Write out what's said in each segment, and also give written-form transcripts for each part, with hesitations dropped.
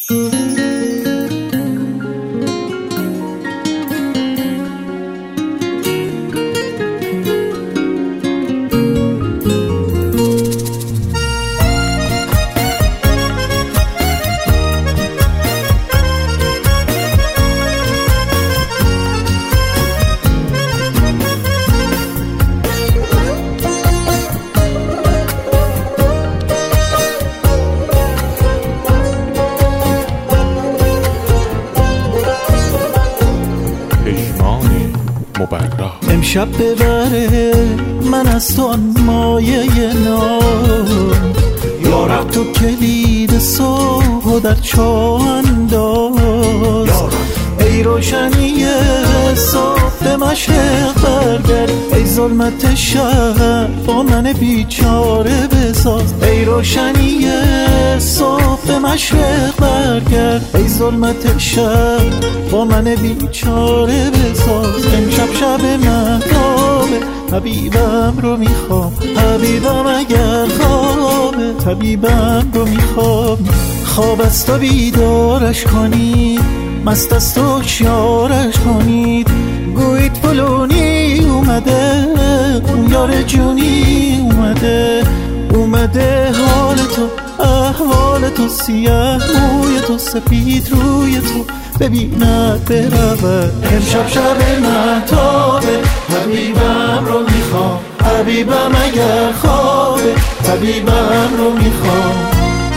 امشب ببره من از تو آن مایه نام، یارب تو کلید صبح در چاه انداز. ای روشنی صبح به مشرق برگرد، ای ظلمت شب با من بیچاره بساز. ای روشنی صبح به مشرق برگرد، ای ظلمت شب با من بیچاره بساز. امشب شب مهتابه، حبیبم رو میخوام، حبیبم اگر خوابه، طبیبم رو میخوام. خواب است و بیدارش کنید، مست است و شیارش کنید. گویید فلونی اومده، اون یار جونی اومده. اومده حال تو، احوال تو، سیاه موی تو، سپید روی تو ببیند برود. امشب شب مهتابه، حبیبم رو میخوام، حبیبم اگر خوابه، طبیبم رو میخوام.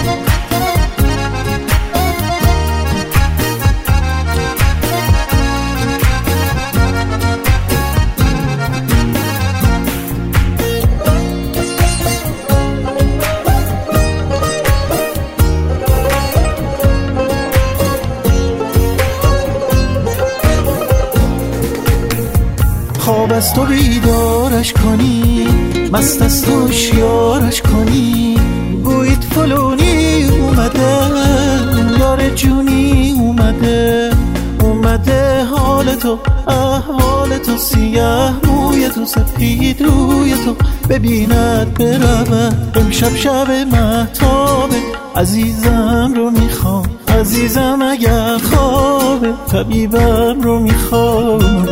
خواب است و بیدارش کنی، مست است و شیارش کنی. گویید فلونی اومده، یار جونی اومده. اومده حال تو، احوال تو، سیاه موی تو، سپید روی تو ببیند برود. امشب شب مهتابه، عزیزم رو میخوام، عزیزم اگر خوابه، طبیبم رو میخوام.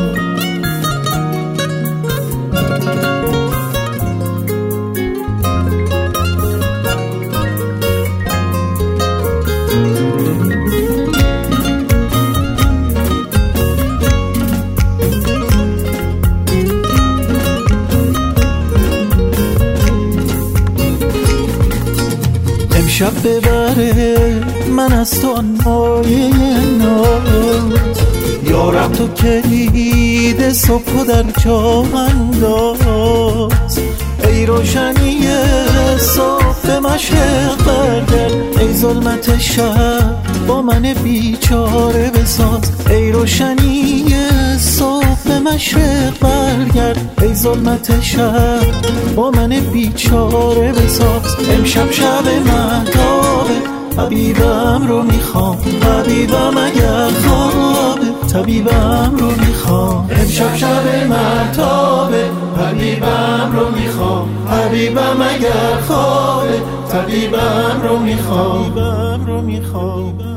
امشب ببره من از تو آن مایه ناز، یارب تو کلید صبح در جا انداز. ای روشنی صبح به مشرق برگرد، ای ظلمت شب با من بیچاره بساز. ای روشنی صبح به مشرق برگرد، ای ظلمت شب با من بیچاره بساز. امشب شب مهتابه، حبیبم رو میخوام، حبیبم اگر خوابه، طبیبم رو میخوام. امشب شب مهتابه، حبیبم رو میخوام، حبیبم اگر خوابه، طبیبم رو میخوام.